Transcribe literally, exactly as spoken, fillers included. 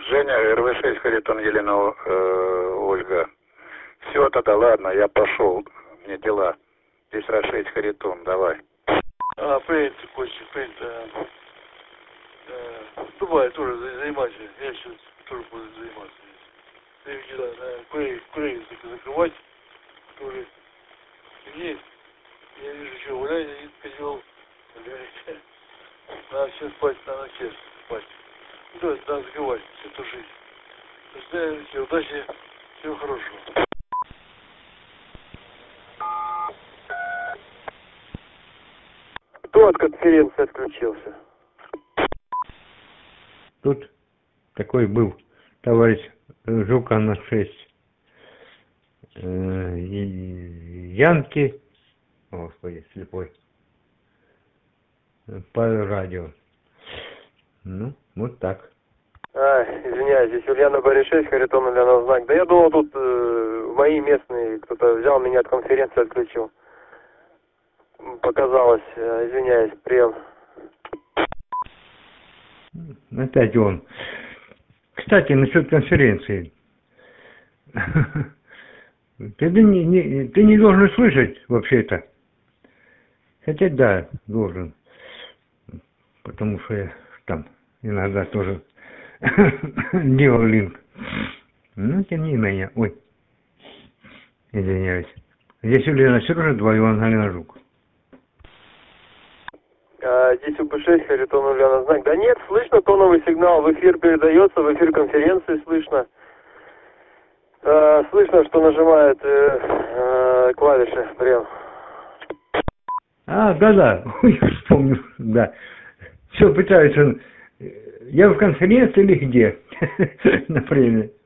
Женя, эр вэ шесть, Харитон, Елена, э, Ольга. Все, тогда ладно, я пошел. Мне дела. Здесь эр вэ шесть, Харитон, давай. А, принято, Костя, принято. Дубай тоже занимайся. Я сейчас тоже буду заниматься. Ты дела, да, курей, курей закрывать. Тоже. Есть. Я вижу, что гулять, один козел. Гулять. Надо все спать, надо сесть спать. Да, надо закрывать, все тушить. До все, удачи, всего хорошего. Кто от конференции отключился? Тут такой был товарищ Жукана шесть. Э, Янки, о, господи, слепой, по радио. Ну, вот так. А, извиняюсь, здесь Ульяна Борис шесть, Харитон Ульяна знак. Да я думал, тут э, мои местные, кто-то взял меня от конференции, отключил. Показалось, э, извиняюсь, прием. Опять он. Кстати, насчет конференции. Ты не, не, ты не должен слышать вообще-то. Хотя да, должен. Потому что я там иногда тоже делал линк. Ну, тем не менее. Ой, извиняюсь. Здесь Ульяна Сережа, два Иван Галина Жук. А, здесь у пэ шесть, Харитон Ульяна знак. Да нет, слышно тоновый сигнал, в эфир передается, в эфир конференции слышно. А, слышно, что нажимает э, э, клавиши, прием. А, да-да, ой, вспомнил, да. Все, пытаются, я в конференции или где? Например.